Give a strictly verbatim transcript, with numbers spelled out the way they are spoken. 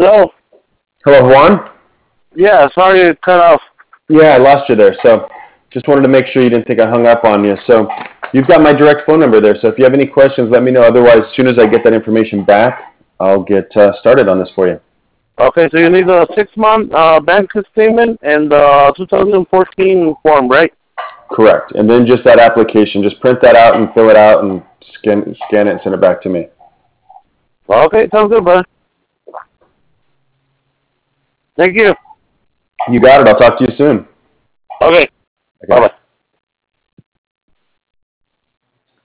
Hello. Hello, Juan? Yeah, sorry to cut off. Yeah, I lost you there. So just wanted to make sure you didn't think I hung up on you. So you've got my direct phone number there. So if you have any questions, let me know. Otherwise, as soon as I get that information back, I'll get uh, started on this for you. Okay, so you need a six-month uh, bank statement and the two thousand fourteen form, right? Correct. And then just that application. Just print that out and fill it out and scan, scan it and send it back to me. Okay, sounds good, brother. Thank you. You got it. I'll talk to you soon. Okay. Okay. Bye-bye.